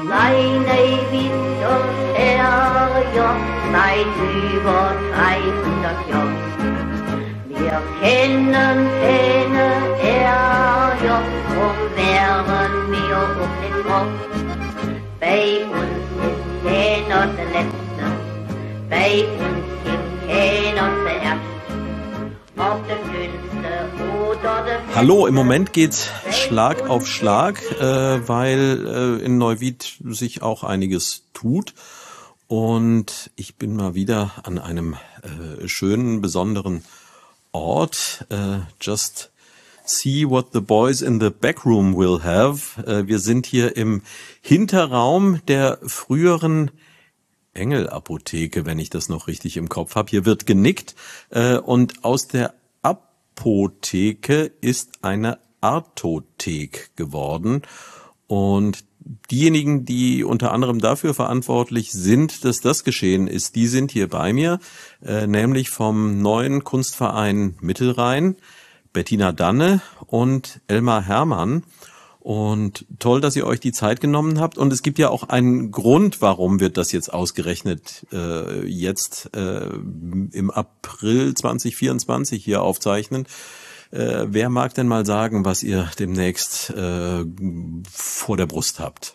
Seine Winterferien seit über 300 Jahren. Wir kennen keine Ärger, drum wären wir auf den Rock. Bei uns ist keiner der Letzte, bei uns gibt keiner der Erste. Ob der Dünnste oder der Feste. Hallo, im Moment geht's Schlag auf Schlag, weil in Neuwied sich auch einiges tut. Und ich bin mal wieder an einem schönen, besonderen Ort. Just see what the boys in the backroom will have. Wir sind hier im Hinterraum der früheren Engel-Apotheke, wenn ich das noch richtig im Kopf habe. Hier wird genickt und aus der Apotheke ist eine Artothek geworden. Und diejenigen, die unter anderem dafür verantwortlich sind, dass das geschehen ist, die sind hier bei mir, nämlich vom neuen Kunstverein Mittelrhein, Bettina Danne und Elmar Herrmann. Und toll, dass ihr euch die Zeit genommen habt. Und es gibt ja auch einen Grund, warum wir das jetzt ausgerechnet jetzt im April 2024 hier aufzeichnen. Wer mag denn mal sagen, was ihr demnächst vor der Brust habt?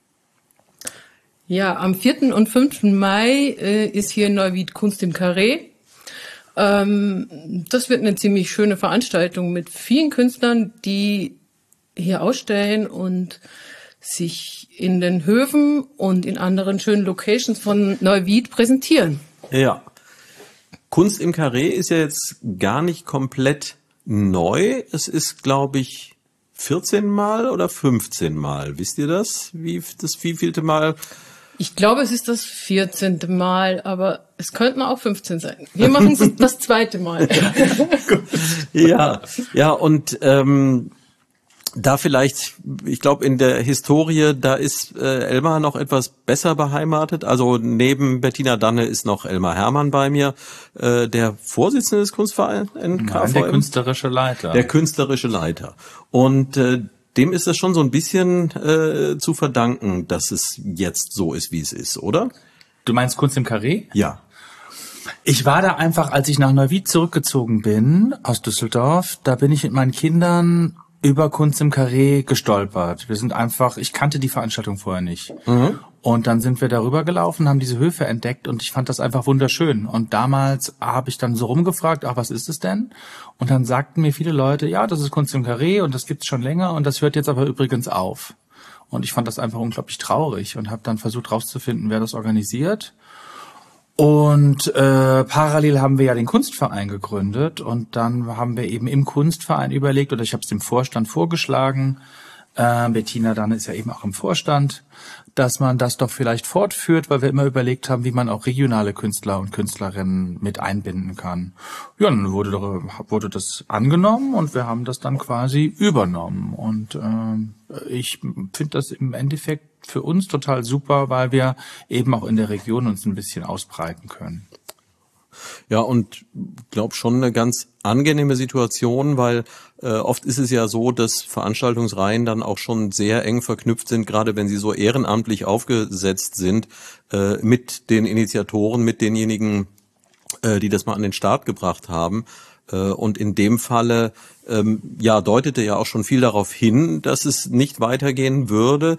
Ja, am 4. und 5. Mai ist hier in Neuwied Kunst im Carré. Das wird eine ziemlich schöne Veranstaltung mit vielen Künstlern, die hier ausstellen und sich in den Höfen und in anderen schönen Locations von Neuwied präsentieren. Ja. Kunst im Carré ist ja jetzt gar nicht komplett neu. Es ist, glaube ich, 14 Mal oder 15 Mal. Wisst ihr das? Wievielte Mal? Ich glaube, es ist das 14. Mal, aber es könnten auch 15 sein. Wir machen es das 2. Mal. Ja, und da vielleicht, ich glaube, in der Historie, da ist Elmar noch etwas besser beheimatet. Also neben Bettina Danne ist noch Elmar Herrmann bei mir, der Vorsitzende des Kunstvereins NKVM. Nein, der künstlerische Leiter. Der künstlerische Leiter. Und dem ist das schon so ein bisschen zu verdanken, dass es jetzt so ist, wie es ist, oder? Du meinst Kunst im Carré? Ja. Ich war da einfach, als ich nach Neuwied zurückgezogen bin, aus Düsseldorf, da bin ich mit meinen Kindern über Kunst im Carré gestolpert. Ich kannte die Veranstaltung vorher nicht. Mhm. Und dann sind wir darüber gelaufen, haben diese Höfe entdeckt und ich fand das einfach wunderschön. Und damals habe ich dann so rumgefragt, was ist es denn? Und dann sagten mir viele Leute, ja, das ist Kunst im Carré und das gibt's schon länger und das hört jetzt aber übrigens auf. Und ich fand das einfach unglaublich traurig und habe dann versucht rauszufinden, wer das organisiert. Und parallel haben wir ja den Kunstverein gegründet und dann haben wir eben im Kunstverein überlegt, oder ich habe es dem Vorstand vorgeschlagen, Bettina dann ist ja eben auch im Vorstand, dass man das doch vielleicht fortführt, weil wir immer überlegt haben, wie man auch regionale Künstler und Künstlerinnen mit einbinden kann. Ja, dann wurde das angenommen und wir haben das dann quasi übernommen. Und ich finde das im Endeffekt für uns total super, weil wir eben auch in der Region uns ein bisschen ausbreiten können. Ja, und glaube schon eine ganz angenehme Situation, weil oft ist es ja so, dass Veranstaltungsreihen dann auch schon sehr eng verknüpft sind, gerade wenn sie so ehrenamtlich aufgesetzt sind, mit den Initiatoren, mit denjenigen, die das mal an den Start gebracht haben. Und in dem Falle deutete ja auch schon viel darauf hin, dass es nicht weitergehen würde,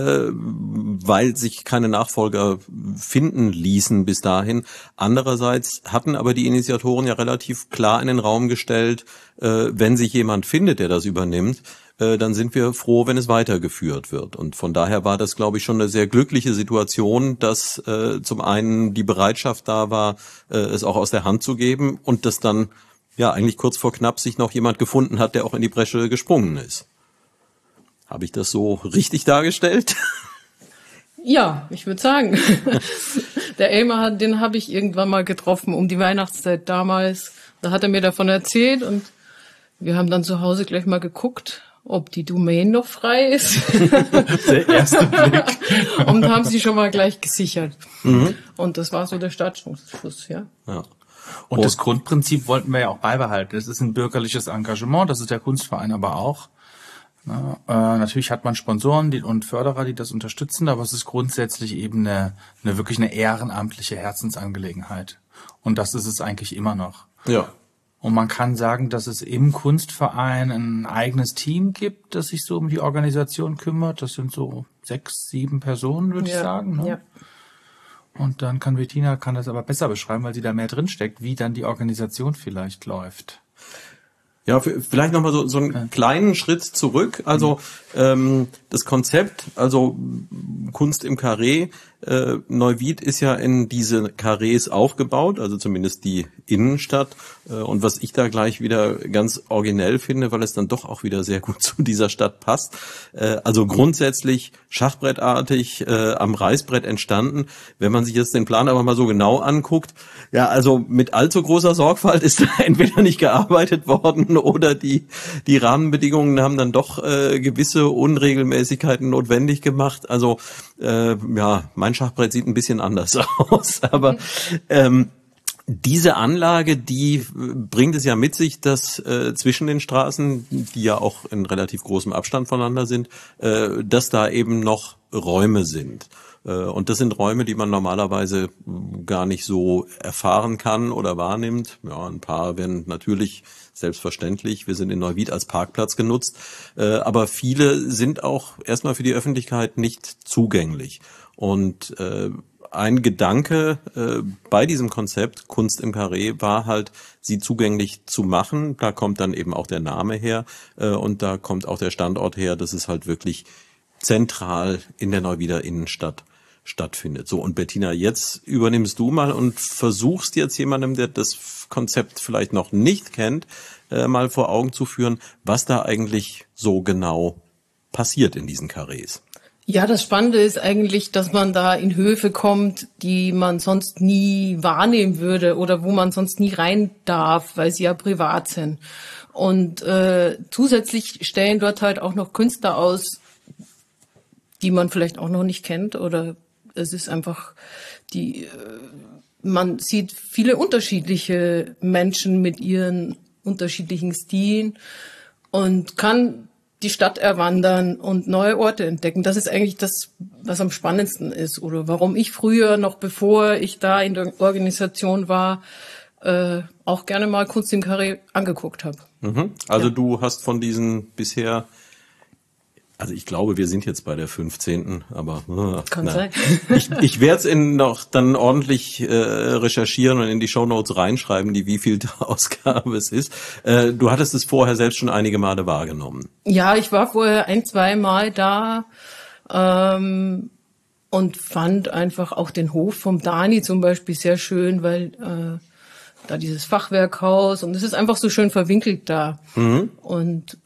weil sich keine Nachfolger finden ließen bis dahin. Andererseits hatten aber die Initiatoren ja relativ klar in den Raum gestellt, wenn sich jemand findet, der das übernimmt, dann sind wir froh, wenn es weitergeführt wird. Und von daher war das, glaube ich, schon eine sehr glückliche Situation, dass zum einen die Bereitschaft da war, es auch aus der Hand zu geben und das dann eigentlich kurz vor knapp sich noch jemand gefunden hat, der auch in die Bresche gesprungen ist. Habe ich das so richtig dargestellt? Ja, ich würde sagen. Der Elmar, den habe ich irgendwann mal getroffen um die Weihnachtszeit damals. Da hat er mir davon erzählt und wir haben dann zu Hause gleich mal geguckt, ob die Domain noch frei ist. Der erste Blick. Und haben sie schon mal gleich gesichert. Mhm. Und das war so der Startschuss, ja. Und das Grundprinzip wollten wir ja auch beibehalten. Das ist ein bürgerliches Engagement, das ist der Kunstverein aber auch. Natürlich hat man Sponsoren und Förderer, die das unterstützen, aber es ist grundsätzlich eben wirklich eine ehrenamtliche Herzensangelegenheit. Und das ist es eigentlich immer noch. Ja. Und man kann sagen, dass es im Kunstverein ein eigenes Team gibt, das sich so um die Organisation kümmert. Das sind so 6, 7 Personen, würde ich sagen. Ne? Ja. Und dann kann Bettina das aber besser beschreiben, weil sie da mehr drinsteckt, wie dann die Organisation vielleicht läuft. Ja, vielleicht nochmal so einen kleinen Schritt zurück. Also das Konzept, also Kunst im Carré, Neuwied ist ja in diese Carrés aufgebaut, also zumindest die Innenstadt. Und was ich da gleich wieder ganz originell finde, weil es dann doch auch wieder sehr gut zu dieser Stadt passt. Also grundsätzlich schachbrettartig am Reißbrett entstanden. Wenn man sich jetzt den Plan aber mal so genau anguckt, ja, also mit allzu großer Sorgfalt ist da entweder nicht gearbeitet worden oder die Rahmenbedingungen haben dann doch gewisse Unregelmäßigkeiten notwendig gemacht. Also mein Schachbrett sieht ein bisschen anders aus, aber diese Anlage, die bringt es ja mit sich, dass zwischen den Straßen, die ja auch in relativ großem Abstand voneinander sind, dass da eben noch Räume sind. Und das sind Räume, die man normalerweise gar nicht so erfahren kann oder wahrnimmt. Ja, ein paar werden natürlich selbstverständlich, wir sind in Neuwied als Parkplatz genutzt, aber viele sind auch erstmal für die Öffentlichkeit nicht zugänglich. Und ein Gedanke bei diesem Konzept Kunst im Carré war halt, sie zugänglich zu machen. Da kommt dann eben auch der Name her und da kommt auch der Standort her, dass es halt wirklich zentral in der Neuwieder Innenstadt stattfindet. So, und Bettina, jetzt übernimmst du mal und versuchst jetzt jemandem, der das Konzept vielleicht noch nicht kennt, mal vor Augen zu führen, was da eigentlich so genau passiert in diesen Carrés. Ja, das Spannende ist eigentlich, dass man da in Höfe kommt, die man sonst nie wahrnehmen würde oder wo man sonst nie rein darf, weil sie ja privat sind. Und zusätzlich stellen dort halt auch noch Künstler aus, die man vielleicht auch noch nicht kennt, oder es ist einfach man sieht viele unterschiedliche Menschen mit ihren unterschiedlichen Stilen und kann die Stadt erwandern und neue Orte entdecken. Das ist eigentlich das, was am spannendsten ist, oder warum ich früher, noch bevor ich da in der Organisation war, auch gerne mal Kunst im Carré angeguckt habe. Mhm. Also du hast von diesen bisher, also ich glaube, wir sind jetzt bei der 15., aber kann sein. Ich werde es noch dann ordentlich recherchieren und in die Shownotes reinschreiben, die wievielte Ausgabe es ist. Du hattest es vorher selbst schon einige Male wahrgenommen. Ja, ich war vorher 1-2 Mal da und fand einfach auch den Hof vom Dani zum Beispiel sehr schön, weil da dieses Fachwerkhaus und es ist einfach so schön verwinkelt da. Mhm. Und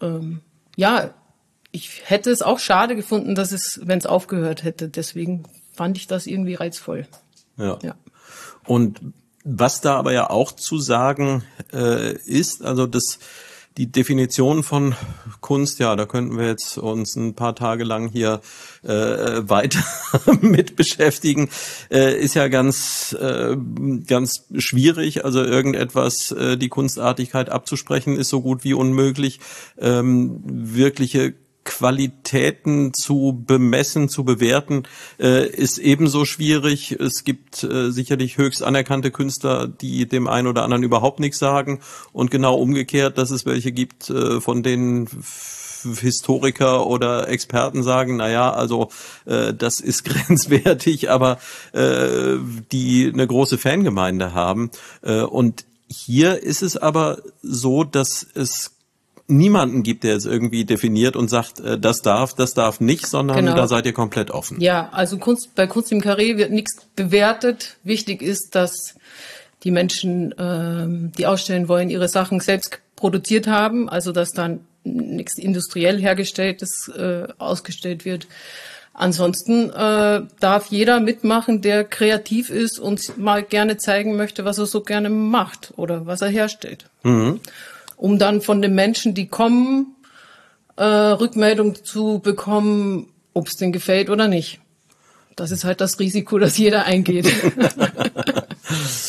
ich hätte es auch schade gefunden, wenn es aufgehört hätte. Deswegen fand ich das irgendwie reizvoll. Ja. Und was da aber ja auch zu sagen ist, also die Definition von Kunst, ja, da könnten wir jetzt uns ein paar Tage lang hier weiter mit beschäftigen, ist ja ganz schwierig. Also irgendetwas, die Kunstartigkeit abzusprechen, ist so gut wie unmöglich. Wirkliche Qualitäten zu bemessen, zu bewerten, ist ebenso schwierig. Es gibt sicherlich höchst anerkannte Künstler, die dem einen oder anderen überhaupt nichts sagen, und genau umgekehrt, dass es welche gibt, von denen Historiker oder Experten sagen, also das ist grenzwertig, aber die eine große Fangemeinde haben. Und hier ist es aber so, dass es niemanden gibt, der es irgendwie definiert und sagt, das darf nicht, sondern da seid ihr komplett offen. Ja, also bei Kunst im Carré wird nichts bewertet. Wichtig ist, dass die Menschen, die ausstellen wollen, ihre Sachen selbst produziert haben, also dass dann nichts industriell hergestelltes ausgestellt wird. Ansonsten darf jeder mitmachen, der kreativ ist und mal gerne zeigen möchte, was er so gerne macht oder was er herstellt. Mhm. Um dann von den Menschen, die kommen, Rückmeldung zu bekommen, ob es denen gefällt oder nicht. Das ist halt das Risiko, das jeder eingeht.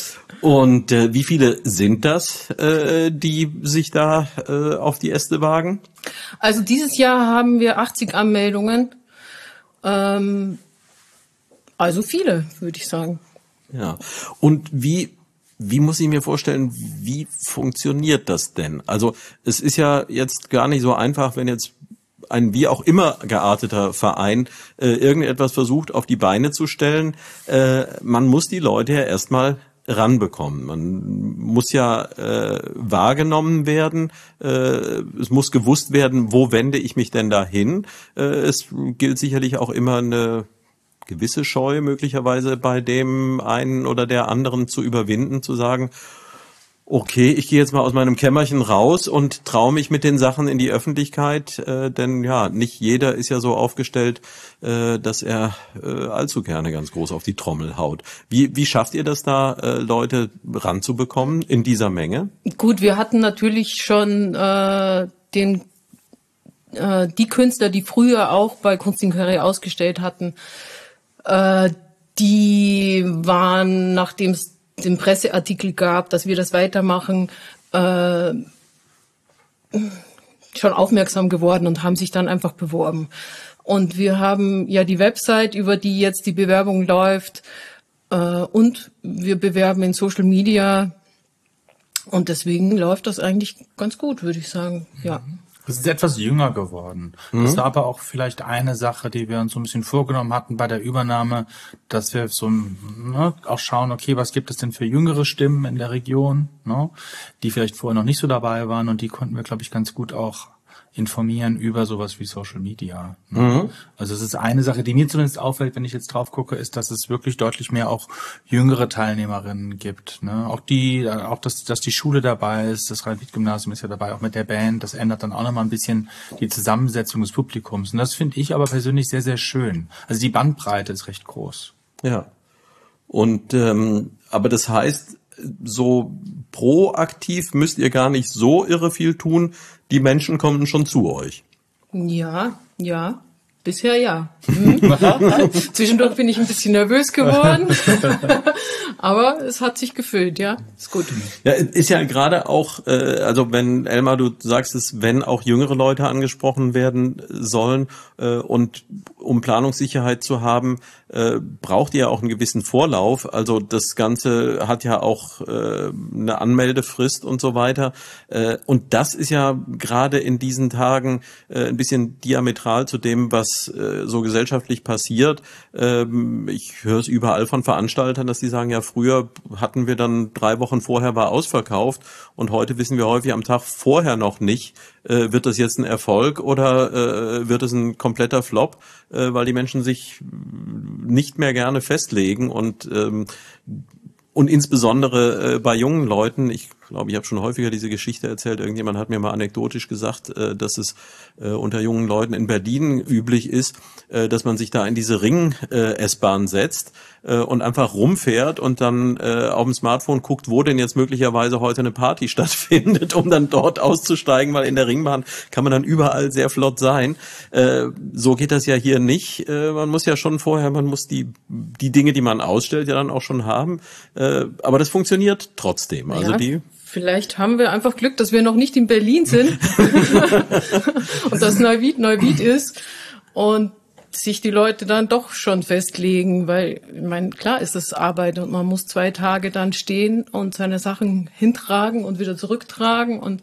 Und wie viele sind das, die sich da auf die Äste wagen? Also dieses Jahr haben wir 80 Anmeldungen. Also viele, würde ich sagen. Ja. Und wie muss ich mir vorstellen, wie funktioniert das denn? Also es ist ja jetzt gar nicht so einfach, wenn jetzt ein wie auch immer gearteter Verein irgendetwas versucht auf die Beine zu stellen. Man muss die Leute ja erstmal ranbekommen. Man muss ja wahrgenommen werden. Es muss gewusst werden, wo wende ich mich denn da hin. Es gilt sicherlich auch immer eine gewisse Scheu möglicherweise bei dem einen oder der anderen zu überwinden, zu sagen, okay, ich gehe jetzt mal aus meinem Kämmerchen raus und traue mich mit den Sachen in die Öffentlichkeit, denn ja, nicht jeder ist ja so aufgestellt, dass er allzu gerne ganz groß auf die Trommel haut. Wie schafft ihr das da, Leute ranzubekommen in dieser Menge? Gut, wir hatten natürlich schon die Künstler, die früher auch bei Kunst im Carré ausgestellt hatten, die waren, nachdem es den Presseartikel gab, dass wir das weitermachen, schon aufmerksam geworden und haben sich dann einfach beworben. Und wir haben ja die Website, über die jetzt die Bewerbung läuft, und wir bewerben in Social Media. Und deswegen läuft das eigentlich ganz gut, würde ich sagen, ja. Es ist etwas jünger geworden. Das war aber auch vielleicht eine Sache, die wir uns so ein bisschen vorgenommen hatten bei der Übernahme, dass wir so auch schauen, okay, was gibt es denn für jüngere Stimmen in der Region, die vielleicht vorher noch nicht so dabei waren, und die konnten wir, glaube ich, ganz gut auch informieren über sowas wie Social Media. Also es ist eine Sache, die mir zumindest auffällt, wenn ich jetzt drauf gucke, ist, dass es wirklich deutlich mehr auch jüngere Teilnehmerinnen gibt. Auch dass die Schule dabei ist, das Rhein-Wied-Gymnasium ist ja dabei, auch mit der Band. Das ändert dann auch nochmal ein bisschen die Zusammensetzung des Publikums. Und das finde ich aber persönlich sehr, sehr schön. Also die Bandbreite ist recht groß. Ja. Und aber das heißt, so proaktiv müsst ihr gar nicht so irre viel tun. Die Menschen kommen schon zu euch. Ja. Bisher ja. Zwischendurch bin ich ein bisschen nervös geworden. Aber es hat sich gefüllt, ja. Ist gut. Ja, ist ja gerade auch, also wenn, Elmar, du sagst es, wenn auch jüngere Leute angesprochen werden sollen, und um Planungssicherheit zu haben, braucht ihr ja auch einen gewissen Vorlauf. Also das Ganze hat ja auch eine Anmeldefrist und so weiter. Und das ist ja gerade in diesen Tagen ein bisschen diametral zu dem, was so gesellschaftlich passiert. Ich höre es überall von Veranstaltern, dass die sagen, ja, früher hatten wir dann 3 Wochen vorher war ausverkauft, und heute wissen wir häufig am Tag vorher noch nicht, wird das jetzt ein Erfolg oder wird es ein kompletter Flop, weil die Menschen sich nicht mehr gerne festlegen und insbesondere bei jungen Leuten, ich glaube, ich habe schon häufiger diese Geschichte erzählt, irgendjemand hat mir mal anekdotisch gesagt, dass es unter jungen Leuten in Berlin üblich ist, dass man sich da in diese Ring-S-Bahn setzt und einfach rumfährt und dann auf dem Smartphone guckt, wo denn jetzt möglicherweise heute eine Party stattfindet, um dann dort auszusteigen, weil in der Ringbahn kann man dann überall sehr flott sein. So geht das ja hier nicht. Man muss ja schon vorher, man muss die Dinge, die man ausstellt, ja dann auch schon haben. Aber das funktioniert trotzdem. Also ja, vielleicht haben wir einfach Glück, dass wir noch nicht in Berlin sind und dass Neuwied ist und sich die Leute dann doch schon festlegen, weil, ich meine, klar ist das Arbeit und man muss 2 Tage dann stehen und seine Sachen hintragen und wieder zurücktragen,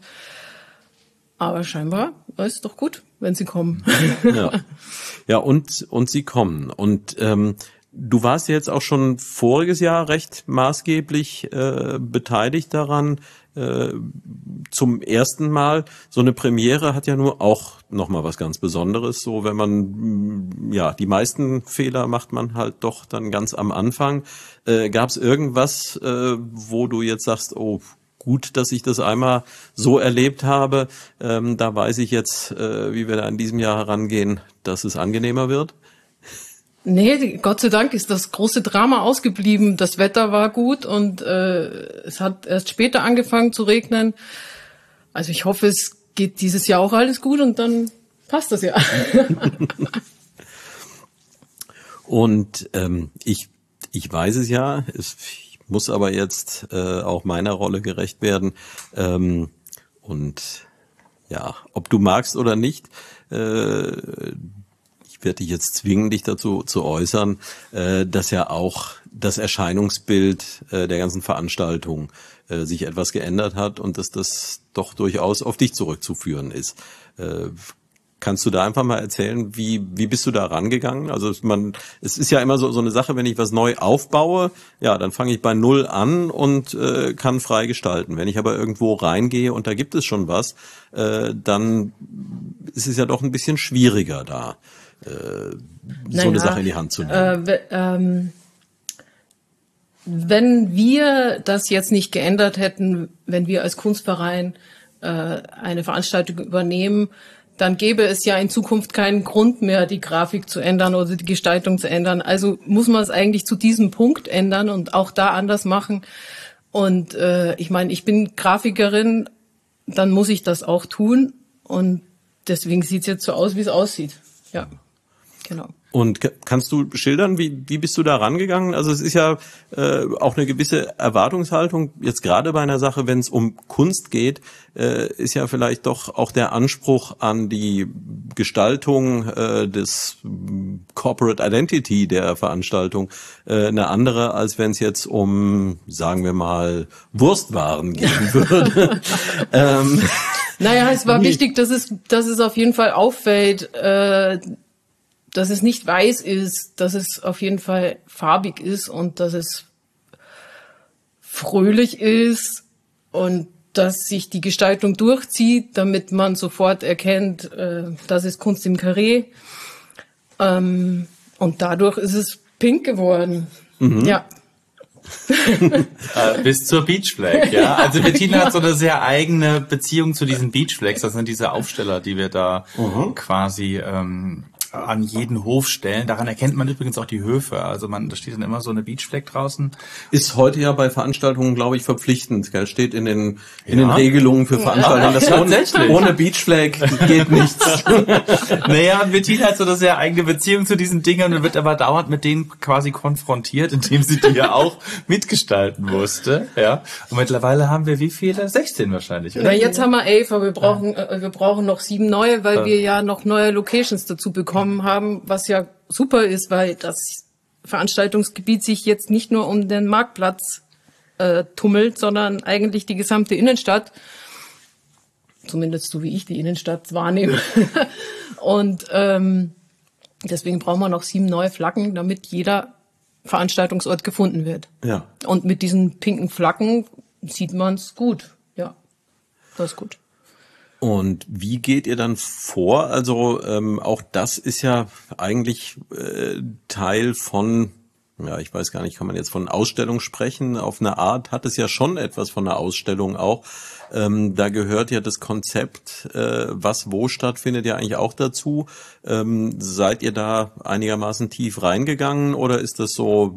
aber scheinbar ist es doch gut, wenn sie kommen. Ja, und sie kommen. Und du warst ja jetzt auch schon voriges Jahr recht maßgeblich beteiligt daran. Zum ersten Mal. So eine Premiere hat ja nur auch nochmal was ganz Besonderes. So, wenn man, ja, die meisten Fehler macht man halt doch dann ganz am Anfang. Gab es irgendwas, wo du jetzt sagst, oh, gut, dass ich das einmal so erlebt habe. Da weiß ich jetzt, wie wir da in diesem Jahr herangehen, dass es angenehmer wird. Nee, Gott sei Dank ist das große Drama ausgeblieben. Das Wetter war gut und es hat erst später angefangen zu regnen. Also ich hoffe, es geht dieses Jahr auch alles gut und dann passt das ja. Und ich weiß es ja, ich muss aber jetzt auch meiner Rolle gerecht werden. Und ja, ob du magst oder nicht, ich werde dich jetzt zwingen, dich dazu zu äußern, dass ja auch das Erscheinungsbild der ganzen Veranstaltung sich etwas geändert hat und dass das doch durchaus auf dich zurückzuführen ist. Kannst du da einfach mal erzählen, wie bist du da rangegangen? Also es ist ja immer so eine Sache, wenn ich was neu aufbaue, ja, dann fange ich bei Null an und kann frei gestalten. Wenn ich aber irgendwo reingehe und da gibt es schon was, dann ist es ja doch ein bisschen schwieriger da, so eine Sache in die Hand zu nehmen. Wenn wir das jetzt nicht geändert hätten, wenn wir als Kunstverein eine Veranstaltung übernehmen, dann gäbe es ja in Zukunft keinen Grund mehr, die Grafik zu ändern oder die Gestaltung zu ändern. Also muss man es eigentlich zu diesem Punkt ändern und auch da anders machen. Und ich meine, ich bin Grafikerin, dann muss ich das auch tun. Und deswegen sieht es jetzt so aus, wie es aussieht. Ja, genau. Und kannst du schildern, wie bist du da rangegangen? Also es ist ja auch eine gewisse Erwartungshaltung, jetzt gerade bei einer Sache, wenn es um Kunst geht, ist ja vielleicht doch auch der Anspruch an die Gestaltung des Corporate Identity der Veranstaltung eine andere, als wenn es jetzt um, sagen wir mal, Wurstwaren gehen würde. Naja, es war wichtig, dass es auf jeden Fall auffällt, dass es nicht weiß ist, dass es auf jeden Fall farbig ist und dass es fröhlich ist und dass sich die Gestaltung durchzieht, damit man sofort erkennt, das ist Kunst im Carré. Und dadurch ist es pink geworden. Mhm. Ja. Bis zur Beach Flag, ja. Also Bettina hat so eine sehr eigene Beziehung zu diesen Beach Flags. Das sind diese Aufsteller, die wir da quasi an jeden Hof stellen. Daran erkennt man übrigens auch die Höfe. Also da steht dann immer so eine Beachflag draußen. Ist heute ja bei Veranstaltungen, glaube ich, verpflichtend. Gell? Steht in den Regelungen für Veranstaltungen. Das ohne Beachflag geht nichts. Naja, Bettina hat so eine sehr eigene Beziehung zu diesen Dingern und wird aber dauernd mit denen quasi konfrontiert, indem sie die ja auch mitgestalten musste. Ja. Und mittlerweile haben wir wie viele? 16 wahrscheinlich, oder? Na, jetzt haben wir 11, aber wir brauchen noch 7 neue, weil wir ja noch neue Locations dazu bekommen haben, was ja super ist, weil das Veranstaltungsgebiet sich jetzt nicht nur um den Marktplatz tummelt, sondern eigentlich die gesamte Innenstadt, zumindest so wie ich die Innenstadt wahrnehme. Und deswegen brauchen wir noch 7 neue Flaggen, damit jeder Veranstaltungsort gefunden wird. Ja. Und mit diesen pinken Flaggen sieht man es gut. Ja, das ist gut. Und wie geht ihr dann vor? Also auch das ist ja eigentlich Teil von, ja, ich weiß gar nicht, kann man jetzt von Ausstellung sprechen? Auf eine Art hat es ja schon etwas von einer Ausstellung auch. Da gehört ja das Konzept, was wo stattfindet, ja eigentlich auch dazu. Seid ihr da einigermaßen tief reingegangen oder ist das so,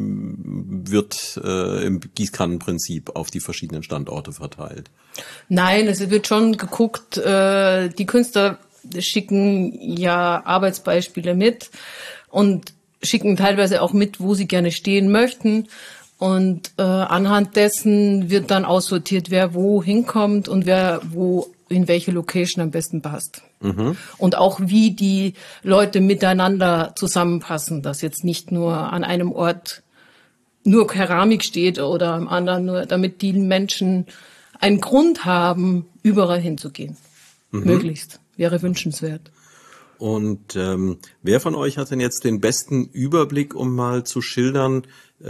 wird im Gießkannenprinzip auf die verschiedenen Standorte verteilt? Nein, es wird schon geguckt, die Künstler schicken ja Arbeitsbeispiele mit und schicken teilweise auch mit, wo sie gerne stehen möchten. Und anhand dessen wird dann aussortiert, wer wo hinkommt und wer wo in welche Location am besten passt. Mhm. Und auch wie die Leute miteinander zusammenpassen, dass jetzt nicht nur an einem Ort nur Keramik steht oder am anderen nur, damit die Menschen einen Grund haben, überall hinzugehen. Mhm. Möglichst. Wäre wünschenswert. Und wer von euch hat denn jetzt den besten Überblick, um mal zu schildern,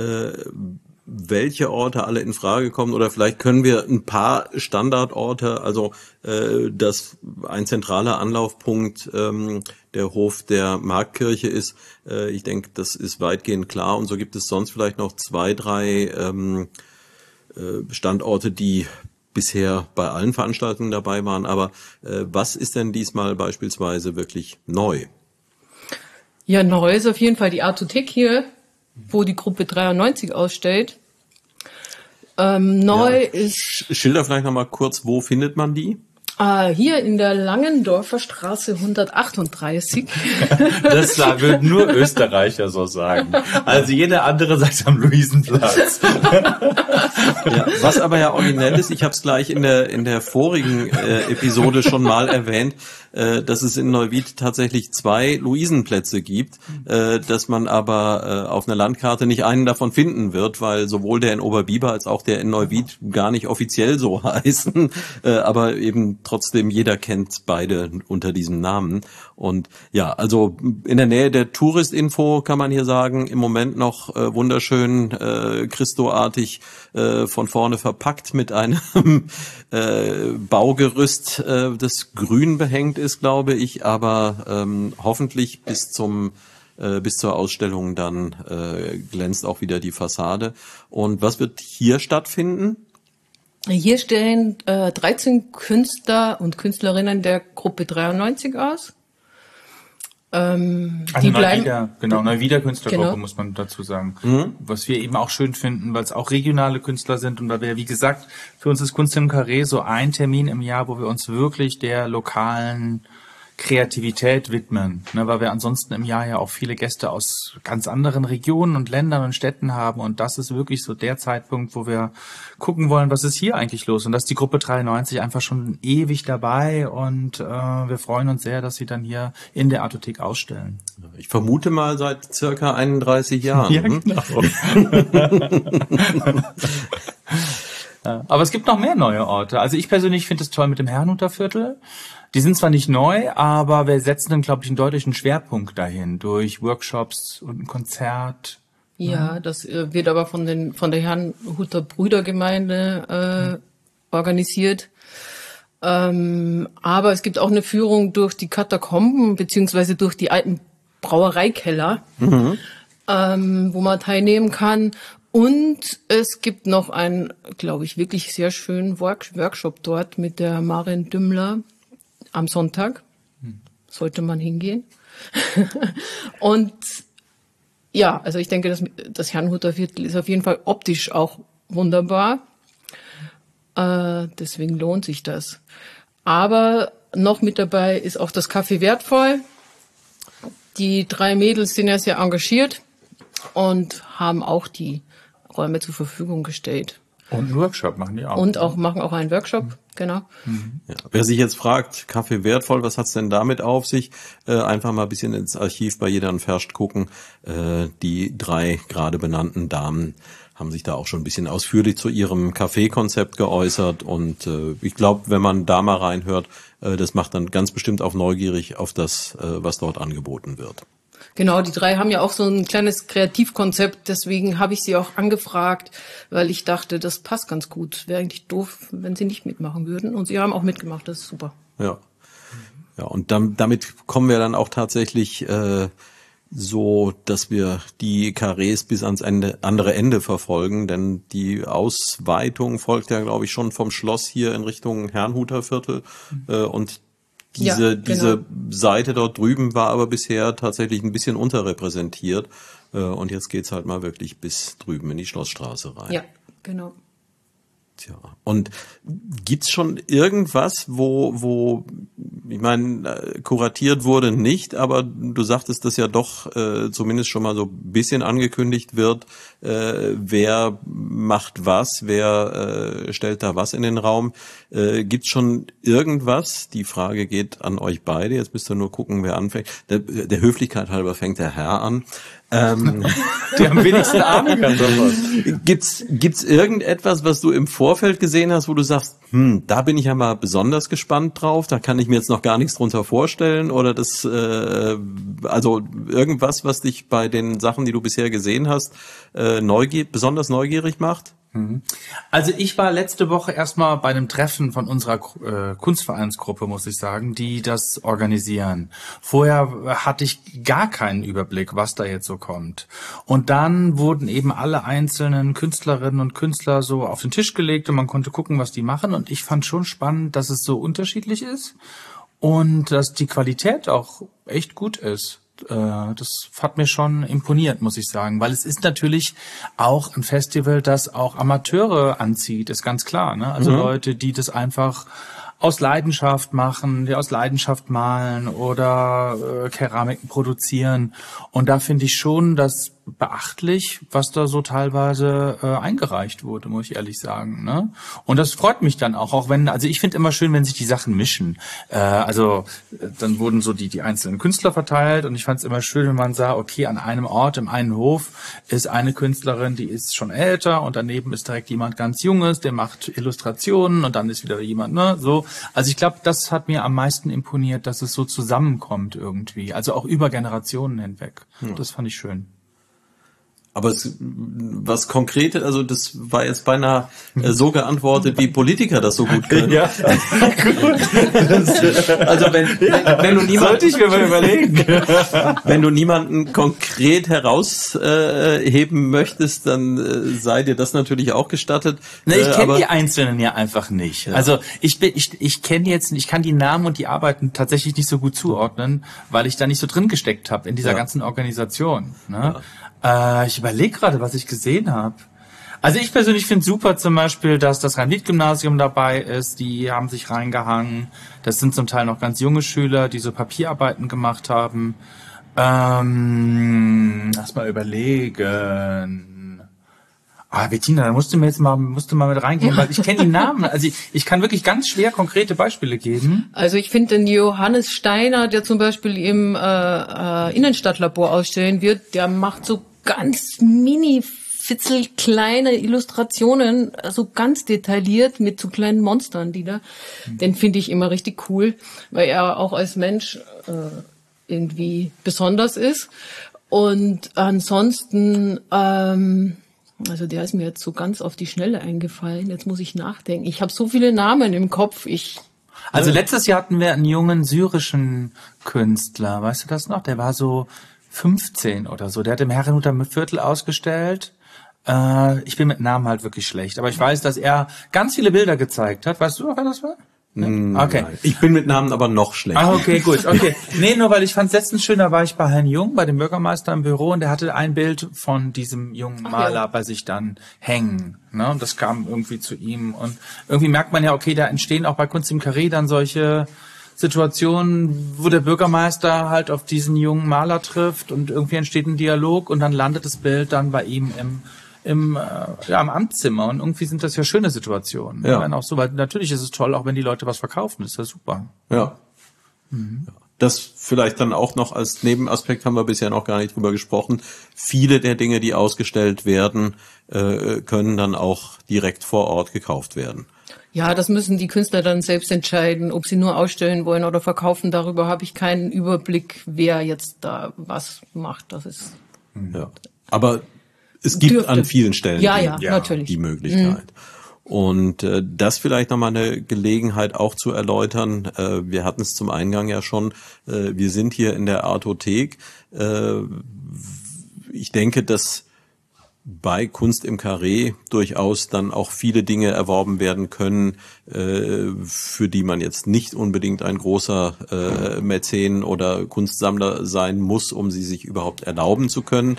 welche Orte alle in Frage kommen? Oder vielleicht können wir ein paar Standardorte, also dass ein zentraler Anlaufpunkt der Hof der Marktkirche ist. Ich denke, das ist weitgehend klar. Und so gibt es sonst vielleicht noch 2, 3 Standorte, die bisher bei allen Veranstaltungen dabei waren. Aber was ist denn diesmal beispielsweise wirklich neu? Ja, neu ist auf jeden Fall die Artothek hier, wo die Gruppe 93 ausstellt. Neu ist... Schilder vielleicht nochmal kurz, wo findet man die? Hier in der Langendorfer Straße 138. Das würden nur Österreicher so sagen. Also jeder andere sagt am Luisenplatz. Ja, was aber ja originell ist, ich habe es gleich in der vorigen Episode schon mal erwähnt, dass es in Neuwied tatsächlich 2 Luisenplätze gibt, dass man aber auf einer Landkarte nicht einen davon finden wird, weil sowohl der in Oberbiber als auch der in Neuwied gar nicht offiziell so heißen, aber eben trotzdem jeder kennt beide unter diesem Namen. Und ja, also in der Nähe der Touristinfo kann man hier sagen, im Moment noch wunderschön Christo-artig von vorne verpackt mit einem Baugerüst, das grün behängt ist, glaube ich, aber hoffentlich bis zur Ausstellung dann glänzt auch wieder die Fassade. Und was wird hier stattfinden? Hier stellen 13 Künstler und Künstlerinnen der Gruppe 93 aus. Die bleiben Neuwieder Künstlergruppe, genau. Muss man dazu sagen. Was wir eben auch schön finden, weil es auch regionale Künstler sind und weil wir, wie gesagt, für uns ist Kunst im Carré so ein Termin im Jahr, wo wir uns wirklich der lokalen Kreativität widmen, ne, weil wir ansonsten im Jahr ja auch viele Gäste aus ganz anderen Regionen und Ländern und Städten haben und das ist wirklich so der Zeitpunkt, wo wir gucken wollen, was ist hier eigentlich los und da ist die Gruppe 93 einfach schon ewig dabei und wir freuen uns sehr, dass sie dann hier in der Artothek ausstellen. Ich vermute mal seit circa 31 Jahren. Ja, genau. Aber es gibt noch mehr neue Orte. Also ich persönlich finde es toll mit dem Herrnhuter Viertel. Die sind zwar nicht neu, aber wir setzen dann, glaube ich, einen deutlichen Schwerpunkt dahin durch Workshops und ein Konzert. Ja, das wird aber von der Herrnhuter Brüdergemeinde organisiert. Aber es gibt auch eine Führung durch die Katakomben beziehungsweise durch die alten Brauereikeller, wo man teilnehmen kann. Und es gibt noch einen, glaube ich, wirklich sehr schönen Workshop dort mit der Maren Dümmler am Sonntag. Sollte man hingehen. Und ja, also ich denke, das Herrnhuter Viertel ist auf jeden Fall optisch auch wunderbar. Deswegen lohnt sich das. Aber noch mit dabei ist auch das Café Wertvoll. Die 3 Mädels sind ja sehr engagiert und haben auch die Räume zur Verfügung gestellt. Und einen Workshop machen die auch. Und machen auch einen Workshop, genau. Ja, wer sich jetzt fragt, Café Wertvoll, was hat's denn damit auf sich? Einfach mal ein bisschen ins Archiv bei Jeder und Ferscht gucken. Die 3 gerade benannten Damen haben sich da auch schon ein bisschen ausführlich zu ihrem Café-Konzept geäußert. Und ich glaube, wenn man da mal reinhört, das macht dann ganz bestimmt auch neugierig auf das, was dort angeboten wird. Genau, die 3 haben ja auch so ein kleines Kreativkonzept, deswegen habe ich sie auch angefragt, weil ich dachte, das passt ganz gut. Wäre eigentlich doof, wenn sie nicht mitmachen würden. Und sie haben auch mitgemacht, das ist super. Ja, ja, und damit kommen wir dann auch tatsächlich so, dass wir die Carrés bis ans andere Ende verfolgen, denn die Ausweitung folgt ja, glaube ich, schon vom Schloss hier in Richtung Herrnhuter Viertel und diese Seite dort drüben war aber bisher tatsächlich ein bisschen unterrepräsentiert. Und jetzt geht's halt mal wirklich bis drüben in die Schlossstraße rein. Ja, genau. Tja, und gibt's schon irgendwas, wo ich meine, kuratiert wurde nicht, aber du sagtest, dass ja doch zumindest schon mal so ein bisschen angekündigt wird, wer macht was, wer stellt da was in den Raum. Gibt's schon irgendwas? Die Frage geht an euch beide. Jetzt müsst ihr nur gucken, wer anfängt. Der Höflichkeit halber fängt der Herr an. Die am wenigsten Ahnung haben davon. Gibt's irgendetwas, was du im Vorfeld gesehen hast, wo du sagst, da bin ich ja mal besonders gespannt drauf, da kann ich mir jetzt noch gar nichts drunter vorstellen, oder das, also irgendwas, was dich bei den Sachen, die du bisher gesehen hast, besonders neugierig macht? Also ich war letzte Woche erstmal bei einem Treffen von unserer Kunstvereinsgruppe, muss ich sagen, die das organisieren. Vorher hatte ich gar keinen Überblick, was da jetzt so kommt. Und dann wurden eben alle einzelnen Künstlerinnen und Künstler so auf den Tisch gelegt und man konnte gucken, was die machen. Und ich fand schon spannend, dass es so unterschiedlich ist und dass die Qualität auch echt gut ist. Das hat mir schon imponiert, muss ich sagen, weil es ist natürlich auch ein Festival, das auch Amateure anzieht, ist ganz klar, ne? Also Leute, die das einfach aus Leidenschaft machen, die aus Leidenschaft malen oder Keramiken produzieren. Und da finde ich schon das beachtlich, was da so teilweise eingereicht wurde, muss ich ehrlich sagen. Ne? Und das freut mich dann auch wenn, also ich finde immer schön, wenn sich die Sachen mischen. Dann wurden so die einzelnen Künstler verteilt und ich fand es immer schön, wenn man sah, okay, an einem Ort, im einen Hof ist eine Künstlerin, die ist schon älter und daneben ist direkt jemand ganz Junges, der macht Illustrationen und dann ist wieder jemand, ne, so. Also ich glaube, das hat mir am meisten imponiert, dass es so zusammenkommt irgendwie, also auch über Generationen hinweg. Ja. Das fand ich schön. Aber was Konkretes, also das war jetzt beinahe so geantwortet, wie Politiker das so gut können. Ja, gut. Also wenn du niemanden, sollte ich mir mal überlegen. Wenn du niemanden konkret herausheben möchtest, dann sei dir das natürlich auch gestattet. Ne, ich kenne die Einzelnen ja einfach nicht. Ja. Also ich kenne jetzt, ich kann die Namen und die Arbeiten tatsächlich nicht so gut zuordnen, weil ich da nicht so drin gesteckt habe in dieser ganzen Organisation. Ne? Ja. Ich überlege gerade, was ich gesehen habe. Also ich persönlich finde super zum Beispiel, dass das Rhein-Lied-Gymnasium dabei ist. Die haben sich reingehangen. Das sind zum Teil noch ganz junge Schüler, die so Papierarbeiten gemacht haben. Lass mal überlegen. Bettina, da musst du mal mit reingehen, weil ich kenne die Namen. Also ich kann wirklich ganz schwer konkrete Beispiele geben. Also ich finde den Johannes Steiner, der zum Beispiel im Innenstadtlabor ausstellen wird, der macht so ganz fitzelkleine Illustrationen, so ganz detailliert mit so kleinen Monstern, den finde ich immer richtig cool, weil er auch als Mensch irgendwie besonders ist. Und ansonsten, also der ist mir jetzt so ganz auf die Schnelle eingefallen. Jetzt muss ich nachdenken. Ich habe so viele Namen im Kopf. Also letztes Jahr hatten wir einen jungen syrischen Künstler, weißt du das noch? Der war so 15 oder so. Der hat im Herrenhuter Viertel ausgestellt. Ich bin mit Namen halt wirklich schlecht. Aber ich weiß, dass er ganz viele Bilder gezeigt hat. Weißt du noch, wer das war? Okay. Nein. Ich bin mit Namen aber noch schlechter. Okay, gut. Okay. Nee, nur weil ich fand es letztens schön, da war ich bei Herrn Jung, bei dem Bürgermeister im Büro und der hatte ein Bild von diesem jungen Maler bei sich dann hängen. Ne? Und das kam irgendwie zu ihm. Und irgendwie merkt man ja, okay, da entstehen auch bei Kunst im Carré dann solche Situationen, wo der Bürgermeister halt auf diesen jungen Maler trifft und irgendwie entsteht ein Dialog und dann landet das Bild dann bei ihm im Amtszimmer und irgendwie sind das ja schöne Situationen. Ja. Auch so, weil natürlich ist es toll, auch wenn die Leute was verkaufen, das ist ja super. Ja. Mhm. Das vielleicht dann auch noch als Nebenaspekt, haben wir bisher noch gar nicht drüber gesprochen. Viele der Dinge, die ausgestellt werden, können dann auch direkt vor Ort gekauft werden. Ja, das müssen die Künstler dann selbst entscheiden, ob sie nur ausstellen wollen oder verkaufen. Darüber habe ich keinen Überblick, wer jetzt da was macht. Das ist. Ja. Aber es gibt an vielen Stellen natürlich die Möglichkeit. Und das vielleicht nochmal eine Gelegenheit auch zu erläutern. Wir hatten es zum Eingang ja schon. Wir sind hier in der Artothek. Ich denke, dass bei Kunst im Carré durchaus dann auch viele Dinge erworben werden können, für die man jetzt nicht unbedingt ein großer Mäzen oder Kunstsammler sein muss, um sie sich überhaupt erlauben zu können.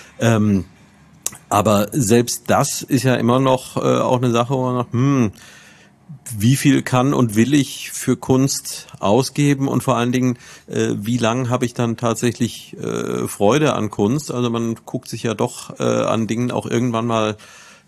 Aber selbst das ist ja immer noch auch eine Sache, wo man sagt, wie viel kann und will ich für Kunst ausgeben und vor allen Dingen, wie lang habe ich dann tatsächlich Freude an Kunst? Also man guckt sich ja doch an Dingen auch irgendwann mal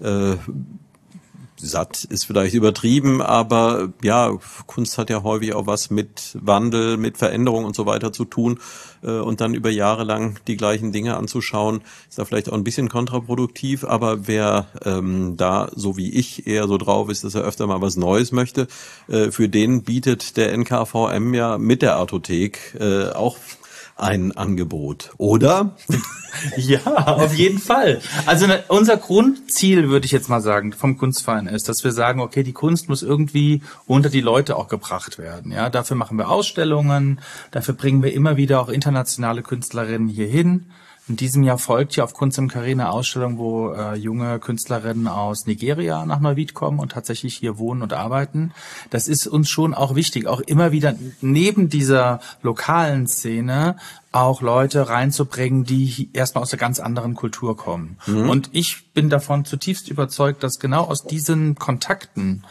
satt, ist vielleicht übertrieben, aber ja, Kunst hat ja häufig auch was mit Wandel, mit Veränderung und so weiter zu tun und dann über Jahre lang die gleichen Dinge anzuschauen, ist da vielleicht auch ein bisschen kontraproduktiv, aber wer da, so wie ich, eher so drauf ist, dass er öfter mal was Neues möchte, für den bietet der NKVM ja mit der Artothek auch ein Angebot, oder? Ja, auf jeden Fall. Also unser Grundziel, würde ich jetzt mal sagen, vom Kunstverein ist, dass wir sagen, okay, die Kunst muss irgendwie unter die Leute auch gebracht werden. Ja, dafür machen wir Ausstellungen, dafür bringen wir immer wieder auch internationale Künstlerinnen hier hin. In diesem Jahr folgt ja auf Kunst im Carré eine Ausstellung, wo junge Künstlerinnen aus Nigeria nach Neuwied kommen und tatsächlich hier wohnen und arbeiten. Das ist uns schon auch wichtig, auch immer wieder neben dieser lokalen Szene auch Leute reinzubringen, die erstmal aus einer ganz anderen Kultur kommen. Mhm. Und ich bin davon zutiefst überzeugt, dass genau aus diesen Kontakten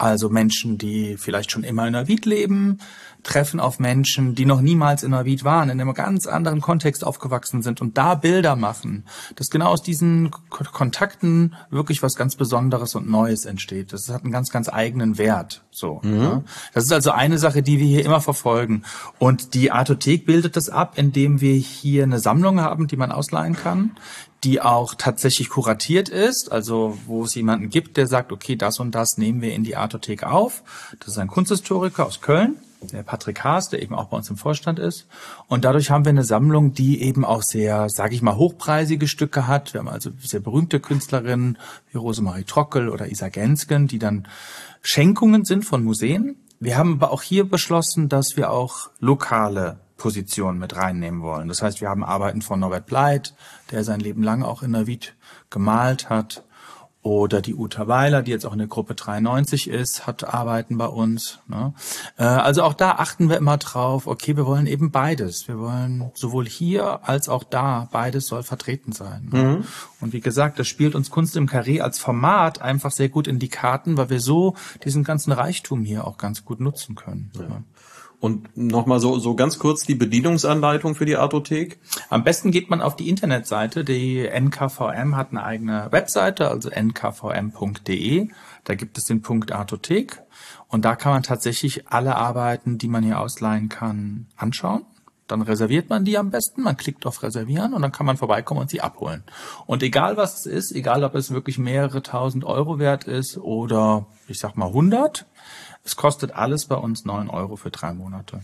Also Menschen, die vielleicht schon immer in Neuwied leben, treffen auf Menschen, die noch niemals in Neuwied waren, in einem ganz anderen Kontext aufgewachsen sind und da Bilder machen. Dass genau aus diesen Kontakten wirklich was ganz Besonderes und Neues entsteht. Das hat einen ganz, ganz eigenen Wert. So. Ja. Das ist also eine Sache, die wir hier immer verfolgen. Und die Artothek bildet das ab, indem wir hier eine Sammlung haben, die man ausleihen kann, die auch tatsächlich kuratiert ist, also wo es jemanden gibt, der sagt, okay, das und das nehmen wir in die Artothek auf. Das ist ein Kunsthistoriker aus Köln, der Patrick Haas, der eben auch bei uns im Vorstand ist. Und dadurch haben wir eine Sammlung, die eben auch sehr, sage ich mal, hochpreisige Stücke hat. Wir haben also sehr berühmte Künstlerinnen wie Rosemarie Trockel oder Isa Gensken, die dann Schenkungen sind von Museen. Wir haben aber auch hier beschlossen, dass wir auch lokale Positionen mit reinnehmen wollen. Das heißt, wir haben Arbeiten von Norbert Bleit, der sein Leben lang auch in Neuwied gemalt hat. Oder die Uta Weiler, die jetzt auch in der Gruppe 93 ist, hat Arbeiten bei uns. Ne? Also auch da achten wir immer drauf, okay, wir wollen eben beides. Wir wollen sowohl hier als auch da, beides soll vertreten sein. Ne? Und wie gesagt, das spielt uns Kunst im Carré als Format einfach sehr gut in die Karten, weil wir so diesen ganzen Reichtum hier auch ganz gut nutzen können. Ja. Ne? Und nochmal so ganz kurz die Bedienungsanleitung für die Artothek. Am besten geht man auf die Internetseite. Die NKVM hat eine eigene Webseite, also nkvm.de. Da gibt es den Punkt Artothek. Und da kann man tatsächlich alle Arbeiten, die man hier ausleihen kann, anschauen. Dann reserviert man die am besten. Man klickt auf Reservieren und dann kann man vorbeikommen und sie abholen. Und egal was es ist, egal ob es wirklich mehrere 1.000 Euro wert ist oder ich sag mal 100, es kostet alles bei uns 9 Euro für 3 Monate.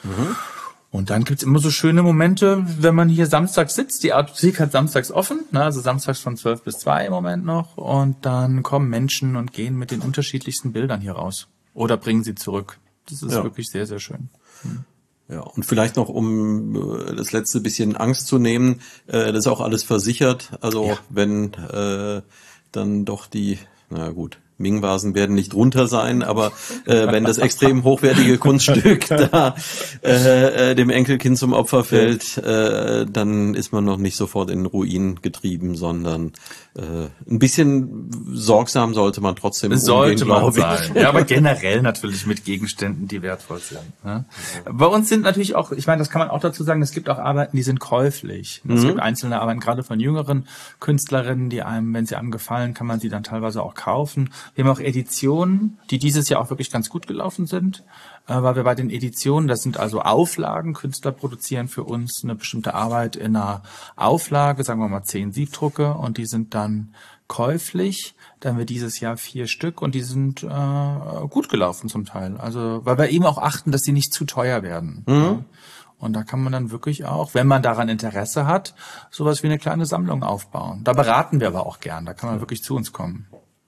Und dann gibt's immer so schöne Momente, wenn man hier samstags sitzt. Die Artothek hat samstags offen, ne, also samstags von 12 bis 2 im Moment noch. Und dann kommen Menschen und gehen mit den unterschiedlichsten Bildern hier raus. Oder bringen sie zurück. Das ist wirklich sehr, sehr schön. Ja, und vielleicht noch, um das letzte bisschen Angst zu nehmen, das ist auch alles versichert. Also wenn dann doch die, na gut, Ming-Vasen werden nicht runter sein, aber wenn das extrem hochwertige Kunststück da dem Enkelkind zum Opfer fällt, dann ist man noch nicht sofort in den Ruin getrieben, sondern ein bisschen sorgsam sollte man trotzdem umgehen, glaube ich. Ja, aber generell natürlich mit Gegenständen, die wertvoll sind. Ne? Bei uns sind natürlich auch, ich meine, das kann man auch dazu sagen, es gibt auch Arbeiten, die sind käuflich. Es gibt einzelne Arbeiten, gerade von jüngeren Künstlerinnen, die einem, wenn sie einem gefallen, kann man sie dann teilweise auch kaufen. Wir haben auch Editionen, die dieses Jahr auch wirklich ganz gut gelaufen sind, weil wir bei den Editionen, das sind also Auflagen, Künstler produzieren für uns eine bestimmte Arbeit in einer Auflage, sagen wir mal 10 Siebdrucke, und die sind dann käuflich. Da haben wir dieses Jahr 4 Stück und die sind gut gelaufen zum Teil. Also weil wir eben auch achten, dass sie nicht zu teuer werden. Ja. Und da kann man dann wirklich auch, wenn man daran Interesse hat, sowas wie eine kleine Sammlung aufbauen. Da beraten wir aber auch gern, da kann man wirklich zu uns kommen.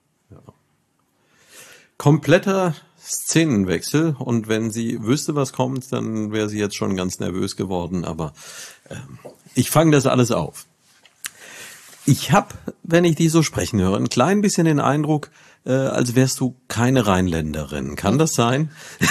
Kompletter Szenenwechsel, und wenn sie wüsste, was kommt, dann wäre sie jetzt schon ganz nervös geworden, aber ich fange das alles auf. Ich habe, wenn ich die so sprechen höre, ein klein bisschen den Eindruck, als wärst du keine Rheinländerin. Kann das sein?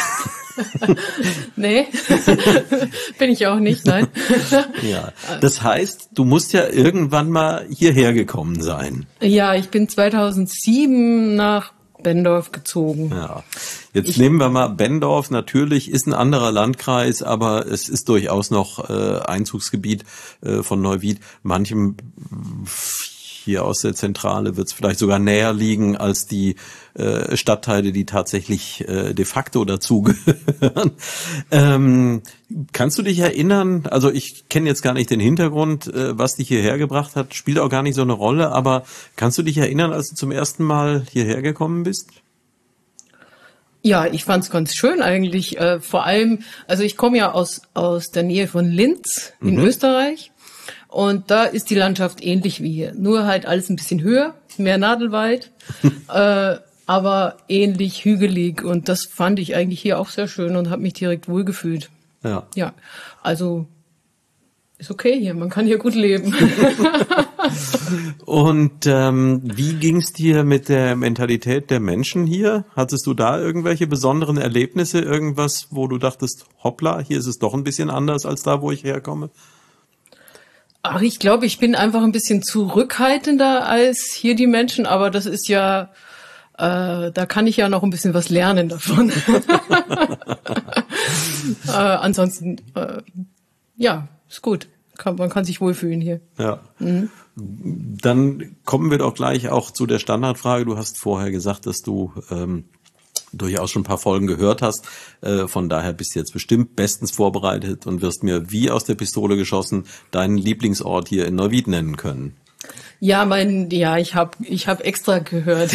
Nee, bin ich auch nicht, nein. Ja, das heißt, du musst ja irgendwann mal hierher gekommen sein. Ja, ich bin 2007 nach Benndorf gezogen. Ja, jetzt nehmen wir mal Benndorf. Natürlich ist ein anderer Landkreis, aber es ist durchaus noch Einzugsgebiet von Neuwied. Manchem hier aus der Zentrale wird es vielleicht sogar näher liegen als die Stadtteile, die tatsächlich de facto dazugehören. Kannst du dich erinnern, also ich kenne jetzt gar nicht den Hintergrund, was dich hierher gebracht hat, spielt auch gar nicht so eine Rolle, aber kannst du dich erinnern, als du zum ersten Mal hierher gekommen bist? Ja, ich fand's ganz schön eigentlich. Vor allem, also ich komme ja aus der Nähe von Linz in Österreich. Und da ist die Landschaft ähnlich wie hier. Nur halt alles ein bisschen höher, mehr Nadelwald, aber ähnlich hügelig. Und das fand ich eigentlich hier auch sehr schön und habe mich direkt wohlgefühlt. Ja. Ja, also ist okay hier, man kann hier gut leben. Und wie ging's dir mit der Mentalität der Menschen hier? Hattest du da irgendwelche besonderen Erlebnisse, irgendwas, wo du dachtest, hoppla, hier ist es doch ein bisschen anders als da, wo ich herkomme? Ach, ich glaube, ich bin einfach ein bisschen zurückhaltender als hier die Menschen, aber das ist ja Da kann ich ja noch ein bisschen was lernen davon. Ansonsten, ja, ist gut. Man kann sich wohlfühlen hier. Ja. Dann kommen wir doch gleich auch zu der Standardfrage. Du hast vorher gesagt, dass du durchaus schon ein paar Folgen gehört hast. Von daher bist du jetzt bestimmt bestens vorbereitet und wirst mir wie aus der Pistole geschossen deinen Lieblingsort hier in Neuwied nennen können. Ja, ich hab extra gehört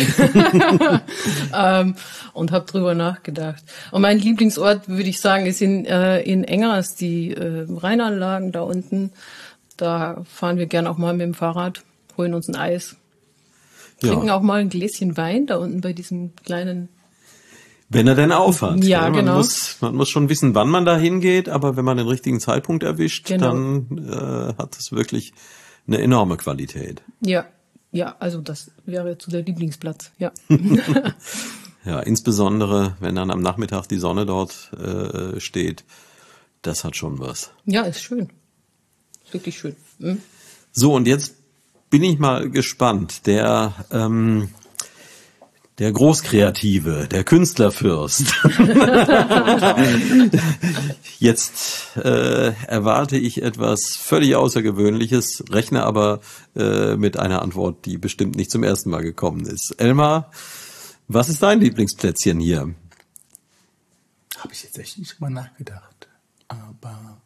und habe drüber nachgedacht. Und mein Lieblingsort, würde ich sagen, ist in Engers, die Rheinanlagen da unten. Da fahren wir gern auch mal mit dem Fahrrad, holen uns ein Eis, trinken auch mal ein Gläschen Wein da unten bei diesem kleinen. Wenn er denn aufhat. Ja, genau. Man muss schon wissen, wann man da hingeht, aber wenn man den richtigen Zeitpunkt erwischt, dann hat es wirklich eine enorme Qualität. Ja, also das wäre jetzt so der Lieblingsplatz, ja. Ja, insbesondere, wenn dann am Nachmittag die Sonne dort steht, das hat schon was. Ja, ist schön. Ist wirklich schön. So, und jetzt bin ich mal gespannt. Der Großkreative, der Künstlerfürst. Jetzt erwarte ich etwas völlig Außergewöhnliches, rechne aber mit einer Antwort, die bestimmt nicht zum ersten Mal gekommen ist. Elmar, was ist dein Lieblingsplätzchen hier? Habe ich jetzt echt nicht drüber nachgedacht. Aber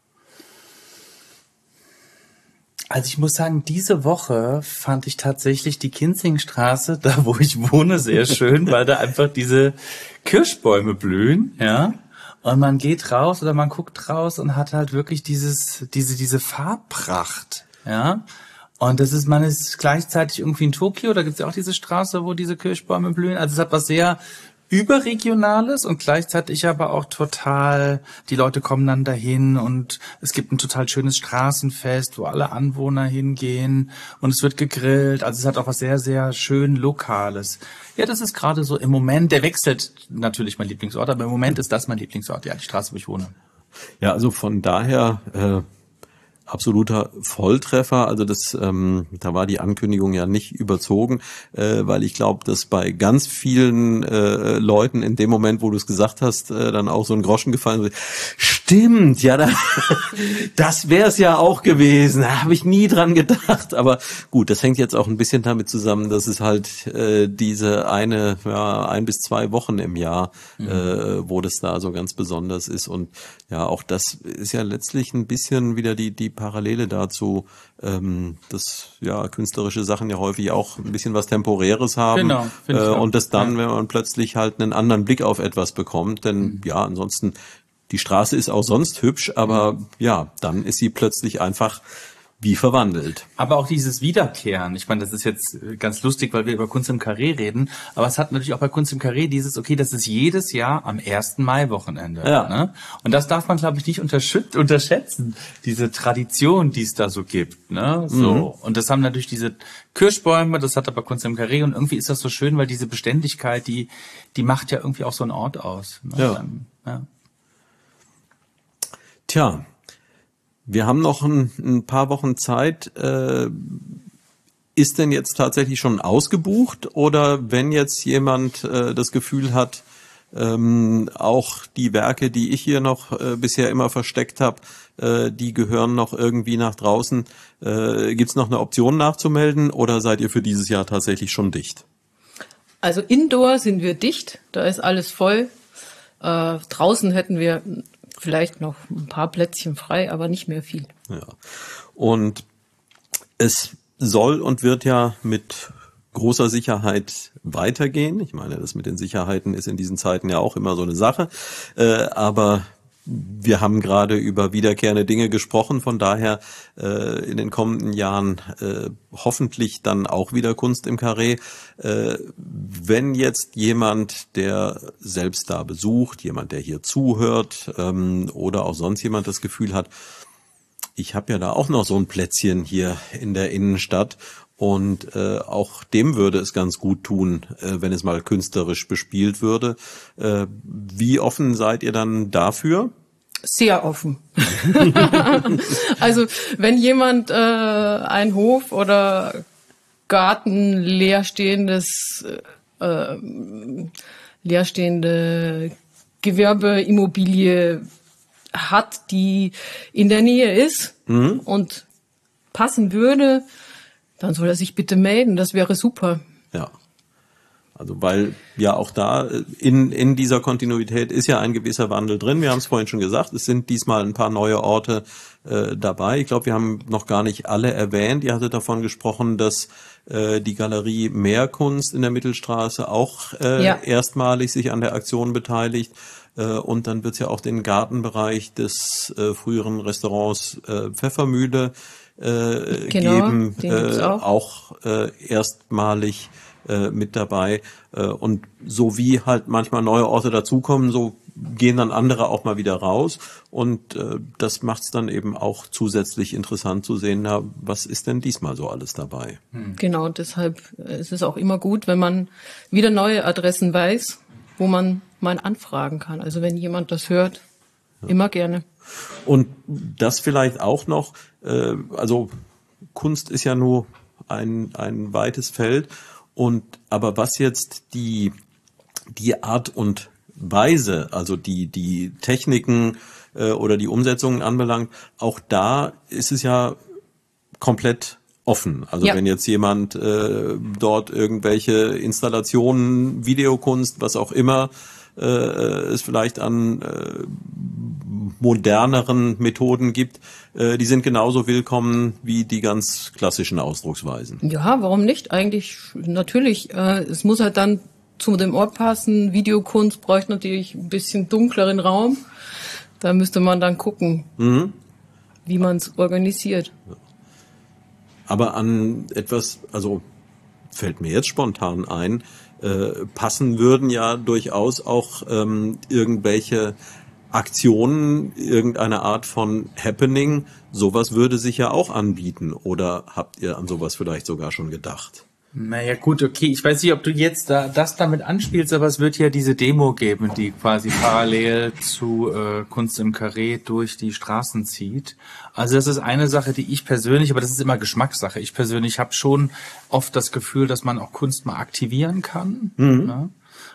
also ich muss sagen, diese Woche fand ich tatsächlich die Kinzingstraße, da wo ich wohne, sehr schön, weil da einfach diese Kirschbäume blühen, ja. Und man geht raus oder man guckt raus und hat halt wirklich diese Farbpracht, ja. Und man ist gleichzeitig irgendwie in Tokio, da gibt's ja auch diese Straße, wo diese Kirschbäume blühen. Also es hat was sehr Überregionales und gleichzeitig aber auch total, die Leute kommen dann dahin und es gibt ein total schönes Straßenfest, wo alle Anwohner hingehen und es wird gegrillt. Also es hat auch was sehr, sehr schön Lokales. Ja, das ist gerade so im Moment, der wechselt natürlich mein Lieblingsort, aber im Moment ist das mein Lieblingsort, ja, die Straße, wo ich wohne. Ja, also von daher absoluter Volltreffer. Also da war die Ankündigung ja nicht überzogen, weil ich glaube, dass bei ganz vielen Leuten in dem Moment, wo du es gesagt hast, dann auch so ein Groschen gefallen ist. Stimmt, ja, das wäre es ja auch gewesen. Da habe ich nie dran gedacht. Aber gut, das hängt jetzt auch ein bisschen damit zusammen, dass es halt diese 1 bis 2 Wochen im Jahr, wo das da so ganz besonders ist. Und ja, auch das ist ja letztlich ein bisschen wieder die Parallele dazu, dass ja künstlerische Sachen ja häufig auch ein bisschen was Temporäres haben. Genau, und das dann, wenn man plötzlich halt einen anderen Blick auf etwas bekommt, denn ja, ansonsten, die Straße ist auch sonst hübsch, aber ja, dann ist sie plötzlich einfach wie verwandelt. Aber auch dieses Wiederkehren, ich meine, das ist jetzt ganz lustig, weil wir über Kunst im Carré reden, aber es hat natürlich auch bei Kunst im Carré dieses, okay, das ist jedes Jahr am 1. Mai-Wochenende. Ja. Ne? Und das darf man, glaube ich, nicht unterschätzen, diese Tradition, die es da so gibt. Ne? So. Und das haben natürlich diese Kirschbäume, das hat aber Kunst im Carré und irgendwie ist das so schön, weil diese Beständigkeit, die macht ja irgendwie auch so einen Ort aus. Ne? Ja. Tja, wir haben noch ein paar Wochen Zeit. Ist denn jetzt tatsächlich schon ausgebucht? Oder wenn jetzt jemand das Gefühl hat, auch die Werke, die ich hier noch bisher immer versteckt habe, die gehören noch irgendwie nach draußen, gibt's noch eine Option nachzumelden? Oder seid ihr für dieses Jahr tatsächlich schon dicht? Also indoor sind wir dicht, da ist alles voll. Draußen hätten wir vielleicht noch ein paar Plätzchen frei, aber nicht mehr viel. Ja. Und es soll und wird ja mit großer Sicherheit weitergehen. Ich meine, das mit den Sicherheiten ist in diesen Zeiten ja auch immer so eine Sache. Aber wir haben gerade über wiederkehrende Dinge gesprochen. Von daher in den kommenden Jahren hoffentlich dann auch wieder Kunst im Carré. Wenn jetzt jemand, der selbst da besucht, jemand, der hier zuhört oder auch sonst jemand das Gefühl hat, ich habe ja da auch noch so ein Plätzchen hier in der Innenstadt und auch dem würde es ganz gut tun, wenn es mal künstlerisch bespielt würde. Wie offen seid ihr dann dafür? Sehr offen. Also wenn jemand ein Hof oder Garten leerstehendes leerstehende Gewerbeimmobilie hat, die in der Nähe ist und passen würde, dann soll er sich bitte melden. Das wäre super. Ja. Also weil ja auch da in dieser Kontinuität ist ja ein gewisser Wandel drin. Wir haben es vorhin schon gesagt, es sind diesmal ein paar neue Orte dabei. Ich glaube, wir haben noch gar nicht alle erwähnt. Ihr hattet davon gesprochen, dass die Galerie Meerkunst in der Mittelstraße auch erstmalig sich an der Aktion beteiligt. Und dann wird es ja auch den Gartenbereich des früheren Restaurants Pfeffermühle geben, den auch erstmalig mit dabei. Und so wie halt manchmal neue Orte dazukommen, so gehen dann andere auch mal wieder raus. Und das macht es dann eben auch zusätzlich interessant zu sehen, na, was ist denn diesmal so alles dabei? Genau, deshalb ist es auch immer gut, wenn man wieder neue Adressen weiß, wo man mal anfragen kann. Also wenn jemand das hört, immer gerne. Und das vielleicht auch noch, also Kunst ist ja nur ein weites Feld. Aber was jetzt die Art und Weise, also die Techniken oder die Umsetzungen anbelangt, auch da ist es ja komplett offen. Also wenn jetzt jemand dort irgendwelche Installationen, Videokunst, was auch immer es vielleicht an moderneren Methoden gibt, die sind genauso willkommen wie die ganz klassischen Ausdrucksweisen. Ja, warum nicht? Eigentlich natürlich. Es muss halt dann zu dem Ort passen. Videokunst bräuchte natürlich ein bisschen dunkleren Raum. Da müsste man dann gucken, wie man es organisiert. Aber an etwas, also fällt mir jetzt spontan ein, passen würden ja durchaus auch irgendwelche Aktionen, irgendeine Art von Happening. Sowas würde sich ja auch anbieten. Oder habt ihr an sowas vielleicht sogar schon gedacht? Naja, gut, okay. Ich weiß nicht, ob du jetzt das damit anspielst, aber es wird ja diese Demo geben, die quasi parallel zu Kunst im Carré durch die Straßen zieht. Also das ist eine Sache, die ich persönlich, aber das ist immer Geschmackssache. Ich persönlich habe schon oft das Gefühl, dass man auch Kunst mal aktivieren kann. Ne?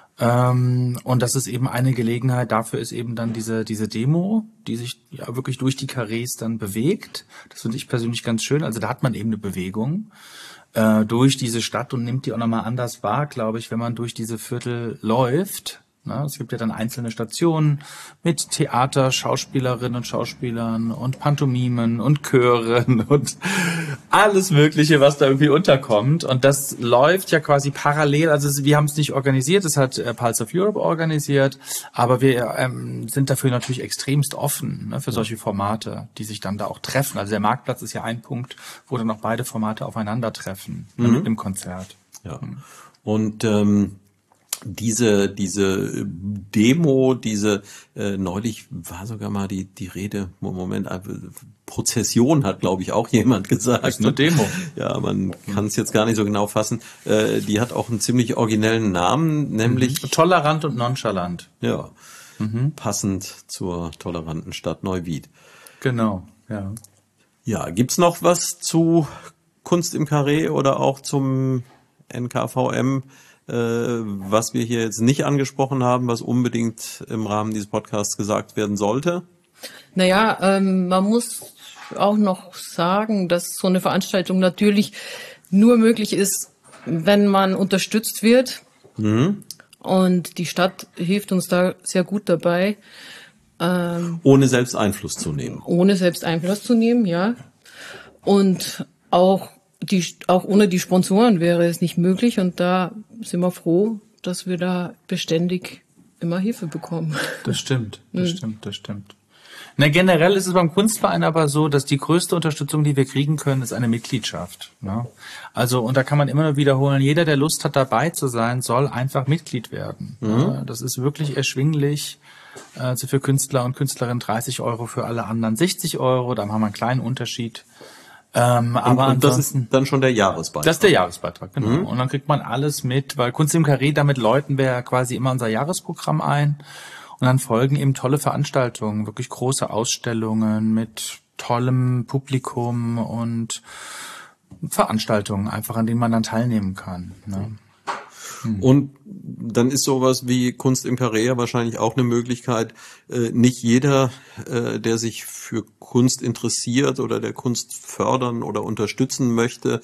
Und das ist eben eine Gelegenheit, dafür ist eben dann diese Demo, die sich ja wirklich durch die Carrés dann bewegt. Das finde ich persönlich ganz schön. Also da hat man eben eine Bewegung durch diese Stadt und nimmt die auch nochmal anders wahr, glaube ich, wenn man durch diese Viertel läuft. Na, es gibt ja dann einzelne Stationen mit Theater, Schauspielerinnen und Schauspielern und Pantomimen und Chören und alles Mögliche, was da irgendwie unterkommt. Und das läuft ja quasi parallel. Also wir haben es nicht organisiert, das hat Pulse of Europe organisiert, aber wir sind dafür natürlich extremst offen, ne, für solche Formate, die sich dann da auch treffen. Also der Marktplatz ist ja ein Punkt, wo dann auch beide Formate aufeinandertreffen mit dem Konzert. Ja. Und diese Demo, neulich war sogar mal die Rede, Moment, Prozession hat, glaube ich, auch jemand gesagt. Das ist eine Demo. Ja, man kann es jetzt gar nicht so genau fassen. Die hat auch einen ziemlich originellen Namen, nämlich Tolerant und nonchalant. Ja, passend zur toleranten Stadt Neuwied. Genau, ja. Ja, gibt's noch was zu Kunst im Carré oder auch zum NKVM, was wir hier jetzt nicht angesprochen haben, was unbedingt im Rahmen dieses Podcasts gesagt werden sollte? Naja, man muss auch noch sagen, dass so eine Veranstaltung natürlich nur möglich ist, wenn man unterstützt wird. Und die Stadt hilft uns da sehr gut dabei. Ohne selbst Einfluss zu nehmen. Ohne selbst Einfluss zu nehmen, ja. Und auch ohne die Sponsoren wäre es nicht möglich. Und da sind wir froh, dass wir da beständig immer Hilfe bekommen. Das stimmt. Na, generell ist es beim Kunstverein aber so, dass die größte Unterstützung, die wir kriegen können, ist eine Mitgliedschaft. Ne? Also, und da kann man immer nur wiederholen, jeder, der Lust hat, dabei zu sein, soll einfach Mitglied werden. Ne? Das ist wirklich erschwinglich. Also für Künstler und Künstlerinnen 30 €, für alle anderen 60 €. Da haben wir einen kleinen Unterschied. Aber und das ist dann schon der Jahresbeitrag. Das ist der Jahresbeitrag, genau. Und dann kriegt man alles mit, weil Kunst im Carré, damit läuten wir ja quasi immer unser Jahresprogramm ein. Und dann folgen eben tolle Veranstaltungen, wirklich große Ausstellungen mit tollem Publikum und Veranstaltungen einfach, an denen man dann teilnehmen kann. Ne? Und dann ist sowas wie Kunst im Carré ja wahrscheinlich auch eine Möglichkeit. Nicht jeder, der sich für Kunst interessiert oder der Kunst fördern oder unterstützen möchte,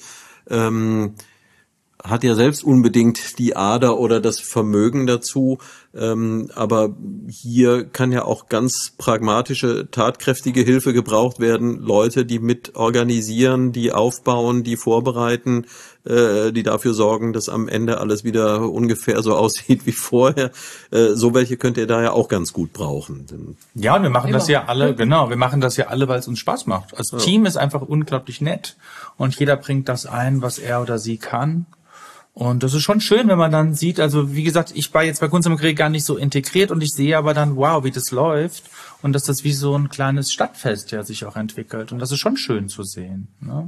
hat ja selbst unbedingt die Ader oder das Vermögen dazu, aber hier kann ja auch ganz pragmatische, tatkräftige Hilfe gebraucht werden. Leute, die mit organisieren, die aufbauen, die vorbereiten, die dafür sorgen, dass am Ende alles wieder ungefähr so aussieht wie vorher. So welche könnt ihr da ja auch ganz gut brauchen. Ja, und wir machen das ja alle, genau, wir machen das ja alle, weil es uns Spaß macht. Das Team ist einfach unglaublich nett und jeder bringt das ein, was er oder sie kann. Und das ist schon schön, wenn man dann sieht, also wie gesagt, ich war jetzt bei Kunst im Carré gar nicht so integriert und ich sehe aber dann, wow, wie das läuft und dass das wie so ein kleines Stadtfest ja sich auch entwickelt und das ist schon schön zu sehen. Ne?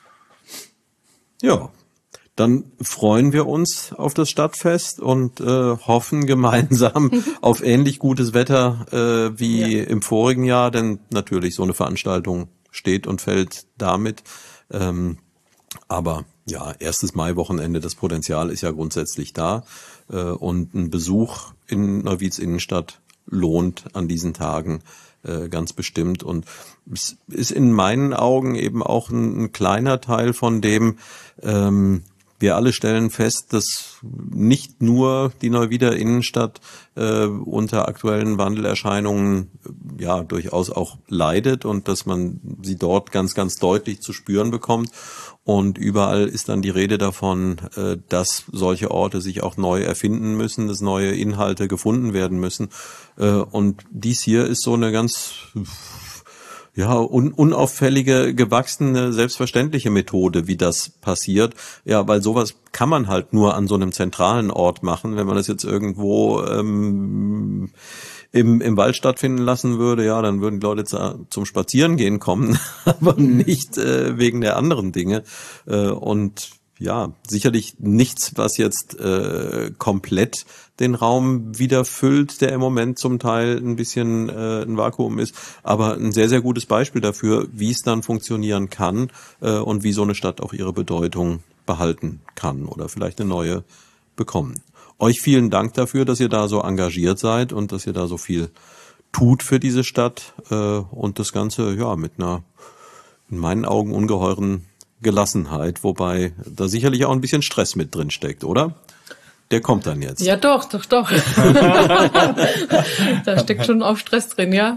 Ja, dann freuen wir uns auf das Stadtfest und hoffen gemeinsam auf ähnlich gutes Wetter wie im vorigen Jahr, denn natürlich so eine Veranstaltung steht und fällt damit. Aber ja, erstes Maiwochenende, das Potenzial ist ja grundsätzlich da und ein Besuch in Neuwieds Innenstadt lohnt an diesen Tagen ganz bestimmt und es ist in meinen Augen eben auch ein kleiner Teil von dem, wir alle stellen fest, dass nicht nur die Neuwieder Innenstadt unter aktuellen Wandelerscheinungen ja durchaus auch leidet und dass man sie dort ganz, ganz deutlich zu spüren bekommt. Und überall ist dann die Rede davon, dass solche Orte sich auch neu erfinden müssen, dass neue Inhalte gefunden werden müssen. Und dies hier ist so eine ganz unauffällige, gewachsene, selbstverständliche Methode, wie das passiert. Ja, weil sowas kann man halt nur an so einem zentralen Ort machen. Wenn man das jetzt irgendwo im Wald stattfinden lassen würde, ja, dann würden die Leute zum Spazierengehen kommen, aber nicht wegen der anderen Dinge. Und ja, sicherlich nichts, was jetzt komplett den Raum wieder füllt, der im Moment zum Teil ein bisschen ein Vakuum ist, aber ein sehr, sehr gutes Beispiel dafür, wie es dann funktionieren kann und wie so eine Stadt auch ihre Bedeutung behalten kann oder vielleicht eine neue bekommen. Euch vielen Dank dafür, dass ihr da so engagiert seid und dass ihr da so viel tut für diese Stadt und das Ganze ja mit einer in meinen Augen ungeheuren Gelassenheit, wobei da sicherlich auch ein bisschen Stress mit drin steckt, oder? Der kommt dann jetzt. Ja, doch. Da steckt schon auch Stress drin, ja.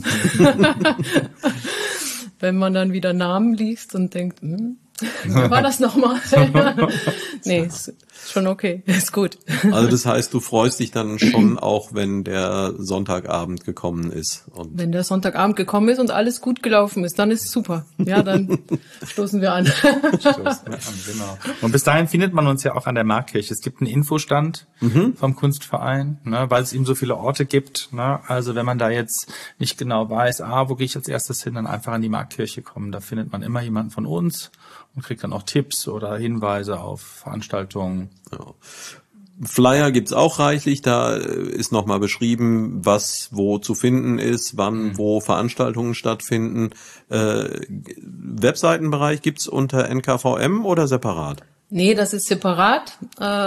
Wenn man dann wieder Namen liest und denkt, wie war das nochmal? Nee, ist schon okay, ist gut. Also das heißt, du freust dich dann schon auch, wenn der Sonntagabend gekommen ist. Und wenn der Sonntagabend gekommen ist und alles gut gelaufen ist, dann ist es super. Ja, dann stoßen wir an. Genau. Und bis dahin findet man uns ja auch an der Markkirche. Es gibt einen Infostand vom Kunstverein, ne, weil es eben so viele Orte gibt. Ne? Also wenn man da jetzt nicht genau weiß, wo gehe ich als erstes hin, dann einfach an die Markkirche kommen. Da findet man immer jemanden von uns und kriegt dann auch Tipps oder Hinweise auf Veranstaltungen. ja. Flyer gibt's auch reichlich, da ist nochmal beschrieben, was wo zu finden ist, wann wo Veranstaltungen stattfinden. Webseitenbereich gibt's unter NKVM oder separat? Nee, das ist separat.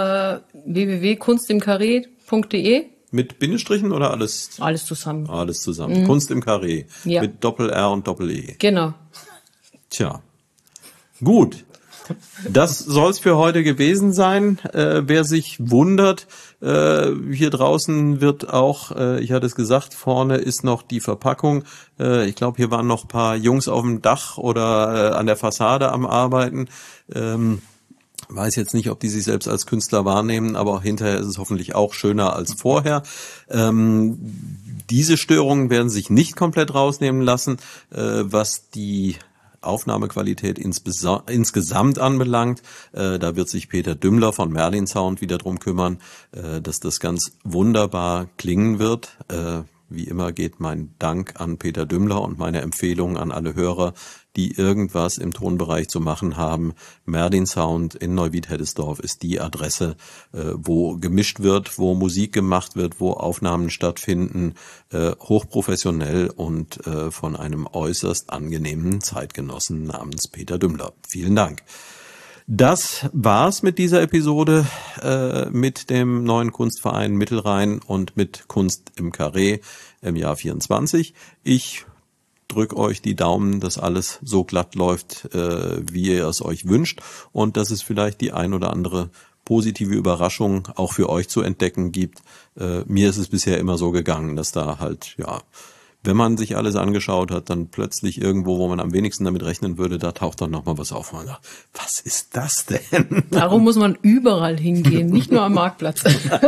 www.kunstimcarré.de. Mit Bindestrichen oder alles? Alles zusammen. Alles zusammen. Kunst im Carré. Ja. Mit Doppel-R und Doppel-E. Genau. Tja. Gut. Das soll's für heute gewesen sein. Wer sich wundert, hier draußen wird auch, ich hatte es gesagt, vorne ist noch die Verpackung. Ich glaube, hier waren noch ein paar Jungs auf dem Dach oder an der Fassade am Arbeiten. Weiß jetzt nicht, ob die sich selbst als Künstler wahrnehmen, aber hinterher ist es hoffentlich auch schöner als vorher. Diese Störungen werden sich nicht komplett rausnehmen lassen, was die Aufnahmequalität insgesamt anbelangt. Da wird sich Peter Dümmler von Merlin Sound wieder drum kümmern, dass das ganz wunderbar klingen wird. Wie immer geht mein Dank an Peter Dümmler und meine Empfehlung an alle Hörer, die irgendwas im Tonbereich zu machen haben. Merlin Sound in Neuwied-Heddesdorf ist die Adresse, wo gemischt wird, wo Musik gemacht wird, wo Aufnahmen stattfinden, hochprofessionell und von einem äußerst angenehmen Zeitgenossen namens Peter Dümmler. Vielen Dank. Das war's mit dieser Episode mit dem neuen Kunstverein Mittelrhein und mit Kunst im Carré im Jahr 24. Ich drück euch die Daumen, dass alles so glatt läuft, wie ihr es euch wünscht und dass es vielleicht die ein oder andere positive Überraschung auch für euch zu entdecken gibt. Mir ist es bisher immer so gegangen, dass da halt, ja, wenn man sich alles angeschaut hat, dann plötzlich irgendwo, wo man am wenigsten damit rechnen würde, da taucht dann nochmal was auf. Und man sagt, was ist das denn? Darum muss man überall hingehen, nicht nur am Marktplatz.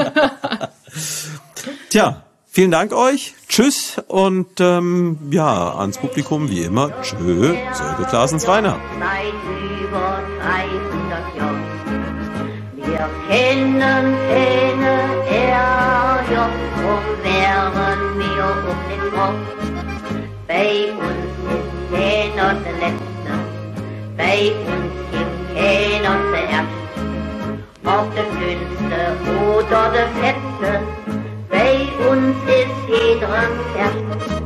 Tja, vielen Dank euch. Tschüss und ja, ans Publikum wie immer. Tschö, Sölke Klaasens Rainer. Seit über 300 Jahren. Wir kennen keine RJ, drum wären wir um den Rock. Bei uns ist keiner der Letzte, bei uns gibt keiner zuerst. Ob der Dünnste oder der Fette, bei uns ist jeder erst.